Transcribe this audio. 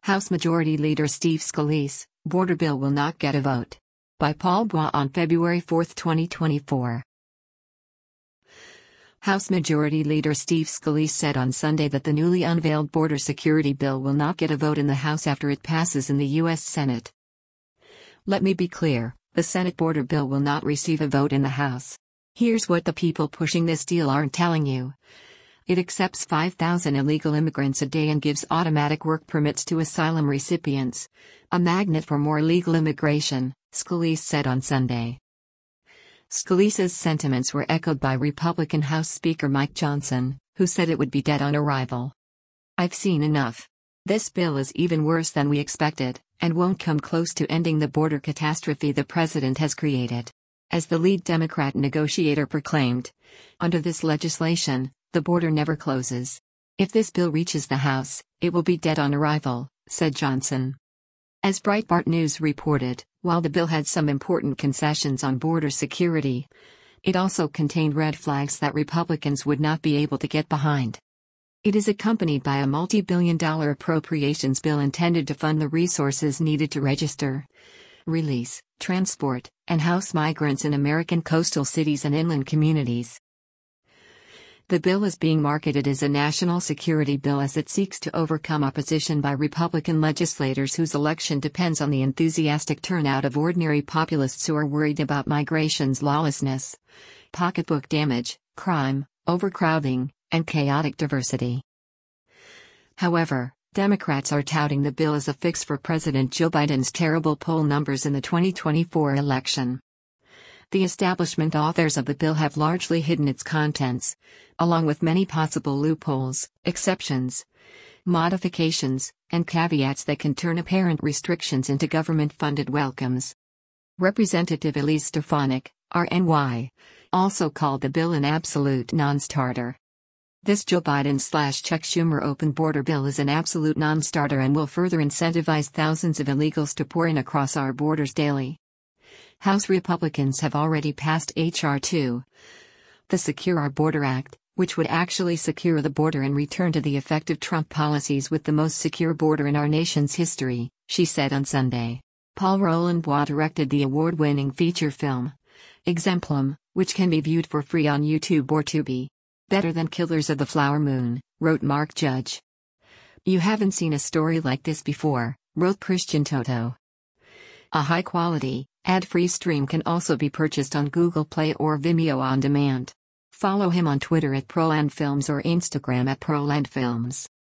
House Majority Leader Steve Scalise, border bill will not get a vote. By Paul Bois on February 4, 2024. House Majority Leader Steve Scalise said on Sunday that the newly unveiled border security bill will not get a vote in the House after it passes in the U.S. Senate. Let me be clear, the Senate border bill will not receive a vote in the House. Here's what the people pushing this deal aren't telling you. It accepts 5,000 illegal immigrants a day and gives automatic work permits to asylum recipients. A magnet for more legal immigration, Scalise said on Sunday. Scalise's sentiments were echoed by Republican House Speaker Mike Johnson, who said it would be dead on arrival. "I've seen enough. This bill is even worse than we expected, and won't come close to ending the border catastrophe the president has created." As the lead Democrat negotiator proclaimed, under this legislation, the border never closes. "If this bill reaches the House, it will be dead on arrival," said Johnson. As Breitbart News reported, while the bill had some important concessions on border security, it also contained red flags that Republicans would not be able to get behind. It is accompanied by a multi-billion-dollar appropriations bill intended to fund the resources needed to register, release, transport, and house migrants in American coastal cities and inland communities. The bill is being marketed as a national security bill as it seeks to overcome opposition by Republican legislators whose election depends on the enthusiastic turnout of ordinary populists who are worried about migration's lawlessness, pocketbook damage, crime, overcrowding, and chaotic diversity. However, Democrats are touting the bill as a fix for President Joe Biden's terrible poll numbers in the 2024 election. The establishment authors of the bill have largely hidden its contents, along with many possible loopholes, exceptions, modifications, and caveats that can turn apparent restrictions into government-funded welcomes. Representative Elise Stefanik, RNY, also called the bill an absolute non-starter. This Joe Biden/Chuck Schumer open border bill is an absolute non-starter and will further incentivize thousands of illegals to pour in across our borders daily. House Republicans have already passed H.R. 2, the Secure Our Border Act, which would actually secure the border and return to the effective Trump policies with the most secure border in our nation's history, she said on Sunday. Paul Roland Bois directed the award-winning feature film, Exemplum, which can be viewed for free on YouTube or Tubi. "Better than Killers of the Flower Moon," wrote Mark Judge. "You haven't seen a story like this before," wrote Christian Toto. A high-quality, ad-free stream can also be purchased on Google Play or Vimeo on demand. Follow him on Twitter at ProlandFilms or Instagram at ProlandFilms.